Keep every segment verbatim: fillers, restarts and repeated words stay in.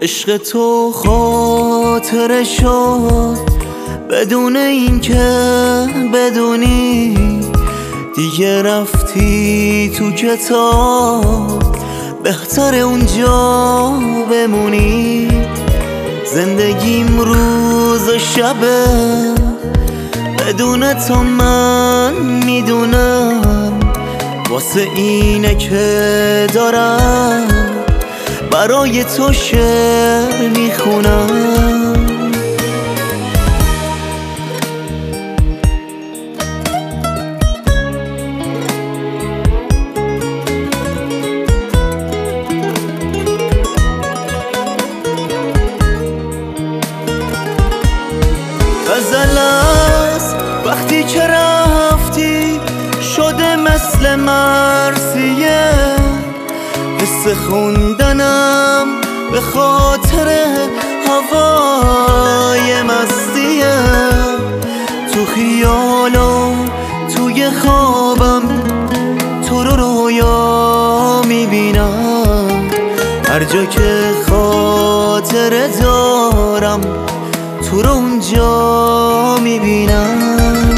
عشق تو خاطره شد بدون اینکه بدونی، دیگه رفتی تو کتاب، بهتر اونجا بمونی. زندگیم روز و شبه بدون تو من میدونم، واسه اینه که دارم برای تو شعر میخونم. غزل است وقتی که رفتی شده مثل مرثیه، حس خوندنم به خاطر هوای مستیه. تو خیال و توی خوابم تو رو رویا میبینم، هر جا که خاطره دارم تو رو اونجا میبینم.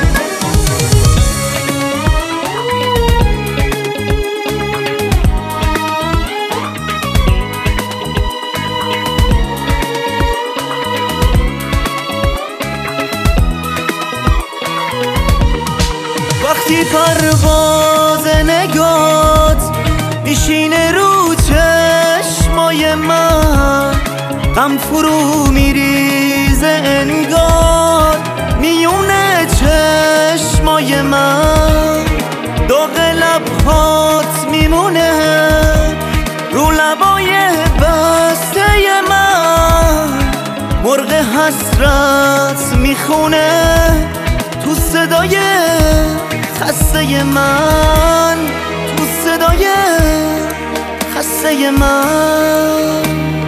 وقتی پرواز نگات میشینه رو چشمای من، غم فرو میریزه انگار میونه چشمای من. داغ لبهات میمونه رو لبای بسته من، مرغ حسرت میخونه تو صدای خسته من، تو صدای خسته من.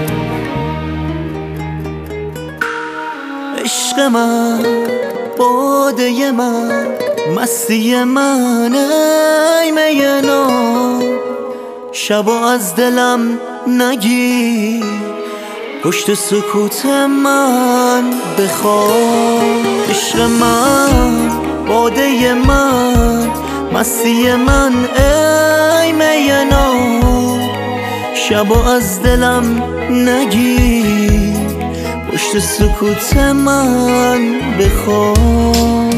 عشق من، باده من، مستی من، ای مینا شبا از دلم نگیر، پشت سکوت من بخواب. عشق من، باده من، مستی من، ای مینا شبا از دلم نگیر، پشت سکوت من بخواب.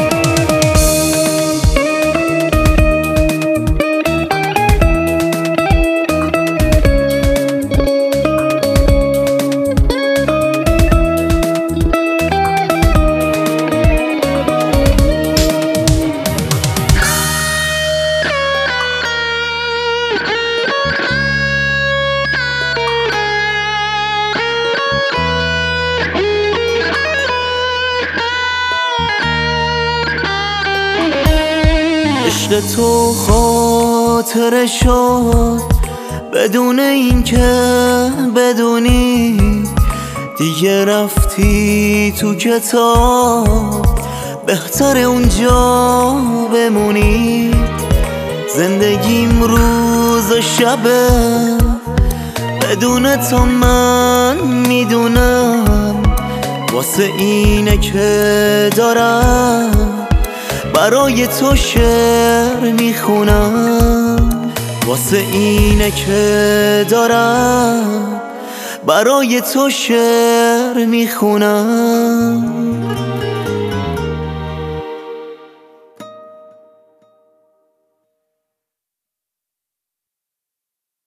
عشق تو خاطره شد بدون اینکه بدونی، دیگه رفتی تو کتاب، بهتر اونجا بمونی. زندگیم روز و شبه بدون تو من میدونم، واسه اینه که دارم برای تو شعر میخونم. واسه اینه که دارم برای تو شعر میخونم.